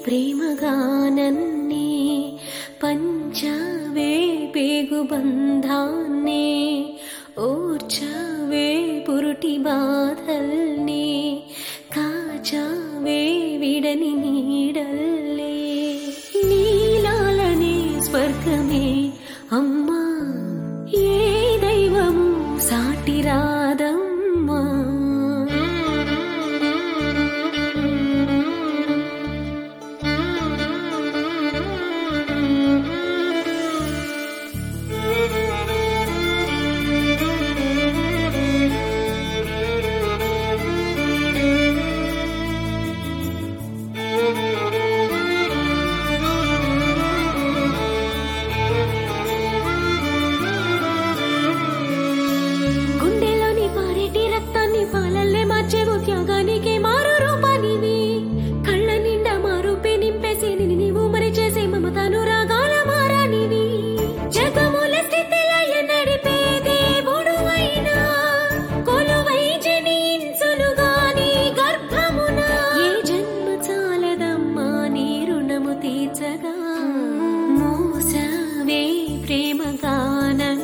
ప్రేమగానన్నే పంచవే పేగు బంధాన్నే ఓర్చవే పురుటి బాధల్నే కాచవే విడని నీడల్లే నీలాలనే స్వర్గమే అమ్మా ఏ దైవము సాటి రాదమ్మా. పాలల్లే మార్చేవు త్యాగానికి మారు రూపానివి కళ్ళ నిండా మారుపే నింపేసి నీవు మరి చేసే మమతాను రాగాల మారానివి జగముల స్థితిలయ నడిపే దేవుడు అయినా కొలువై జనించునుగాని గర్భమున ఏ జన్మ చాలదమ్మా నీ రుణము తీర్చగా మోసవే ప్రేమగాన